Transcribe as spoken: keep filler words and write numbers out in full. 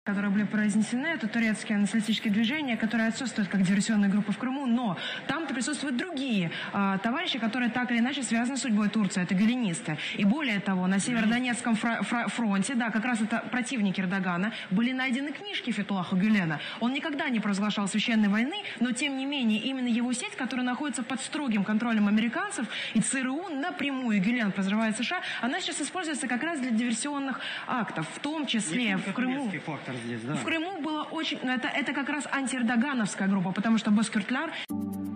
которые были произнесены, это турецкие националистические движения, которые отсутствуют как диверсионные группы в Крыму, но там присутствуют другие э, товарищи, которые так или иначе связаны с судьбой Турции, это гюленисты. И более того, на Северодонецком фро фро фронте, да, как раз это противники Эрдогана, были найдены книжки Фетхуллаха Гюлена. Он никогда не провозглашал священной войны, но тем не менее именно его сеть, которая находится под строгим контролем американцев и ЦРУ, напрямую Гюлен прозревает США, она сейчас используется как раз для диверсионных актов, в том числе в Крыму. Здесь, да. В Крыму было очень... Это, это как раз антиэрдогановская группа, потому что Бозкюртлар...